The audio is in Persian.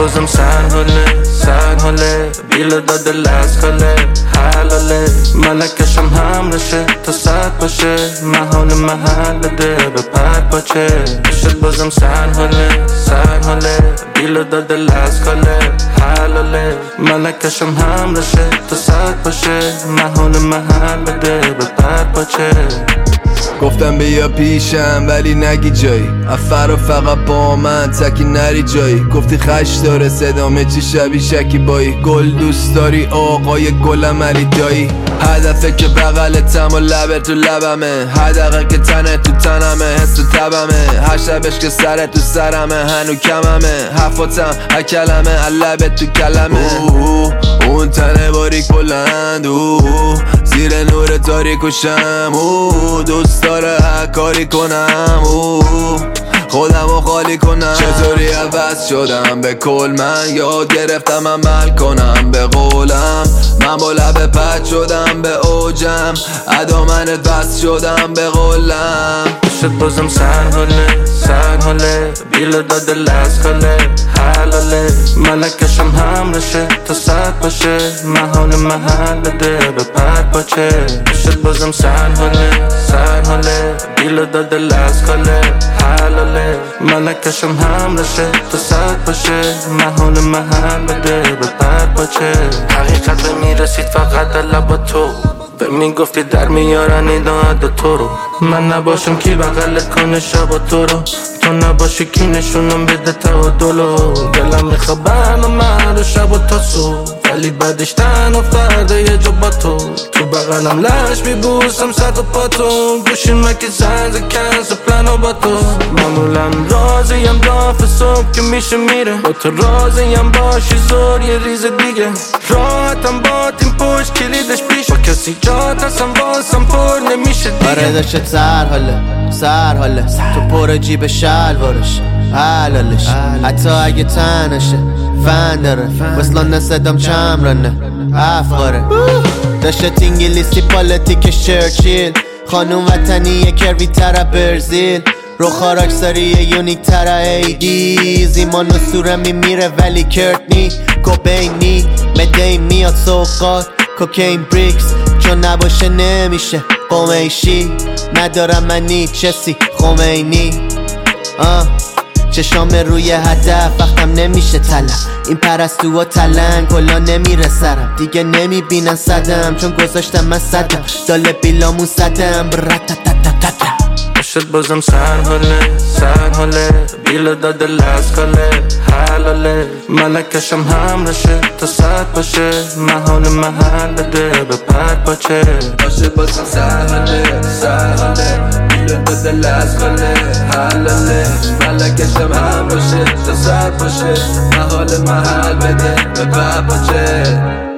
بازم سر حاله بیل داده لسکاله حلاله ملکشم همرشه تا ساعت باشه محل ده به پر پاچه شد بازم سر حاله بیل داده لسکاله حلاله ملکشم همرشه تا ساعت باشه محل ده به پر پاچه گفتم بیا پیشم ولی نگی جایی افرا فقط با من تکی نری جایی گفتی خش داره صدامه چی شبی شکی بایی گل دوست داری آقای گلم علی دایی هدفه که بغلتم و لبه تو لبمه حدقه که تنه تو تنمه حس تو تبمه هر شبش که سرت تو سرمه هنو کممه حرفاتم هر کلمه لبه تو کلمه اون تنه باریک بلند زیر نور تاریک و شم دوست داره هر کاری کنم خودمو خالی کنم چطوری عوض شدم به کل من یاد گرفتم عمل کنم به قولم من با لبه پد شدم به اوجم ادا منت بس شدم به قولم شد بازم سر حاله بیل داده لسکاله حلاله ملکشم همرشه تا ساعت باشه محل ده به پر پاچه شد بازم سر حاله بیل داده لسکاله حلاله ملکشم همرشه تا ساعت باشه محل ده به پر پاچه حقیقت به میرسید فقط لبا تو به میگفتی در میارن ایداد تو رو من نباشم کی بغلت کنه شبا تو رو تو نباشی کی نشونم بده تعادلو دلم میخوا برنامه رو شب و تا صبح ولی بعدش تن و فرده یه جا با تو بغلم لش میبوسم صد و پاتو گوشی مکی زنز کنس پلانو با تو معمولا راضیم دافت صبح که میشه میره با تو راضیم باشی زور یه ریز دیگه راحتم با تیم پشت کلیدش پیش با کسی جات هستم بازم پر نمیشه دیگه آره داشت سر حاله تو پر جیب شلوارش حلالش حتی اگه تنشه فن داره وصلان صدام چمرانه افغاره داشت انگلیسی پالیتیکش چرچیل خانوم وطنی کروی تره برزیل رو خاراکساری یونیک تره ایدیز ایمان و سورم میره ولی کرتنی کوبینی مدهی میاد سوقات کوکین بریکس چون نباشه نمیشه قمیشی ندارم منی چسی خمینی چشام روی هدف وقتم نمیشه طلب این پرستو و تلنگ کلا نمیره سرم دیگه نمیبینن صدم چون گذاشتم من صدم داله بیلامون صدم شد بازم سر حاله بیل داده لسکاله حلاله ملکشم همرشه تا ساعت باشه محل ده به پر پاچه باشه بازم سر حاله بیل داده لسکاله حلاله ملکشم همرشه تا ساعت باشه محل بده به پر پاچه